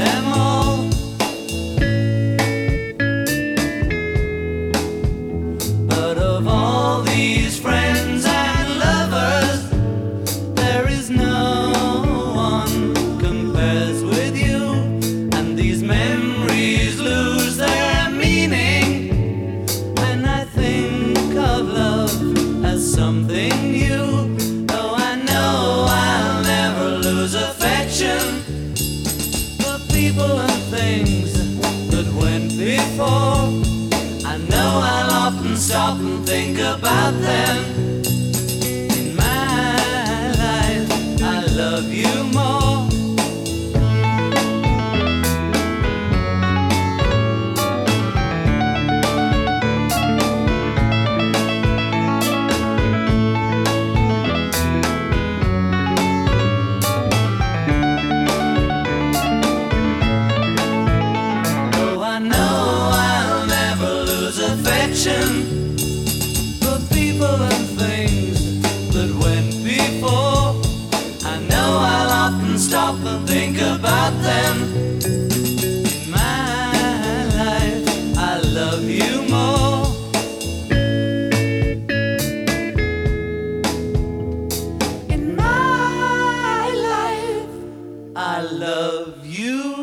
them all. But of all these friends and lovers, there is no one compares with you. And these memories lose their meaning when I think of love as something new. Though I know I'll never lose affection for people and things that went before. I know I'll often stop and think about them. In my life, I love you more. Though I know I'll never lose affection for people and things that went before. I know I'll often stop and think about them. In my life, I love you more. In my life, I love you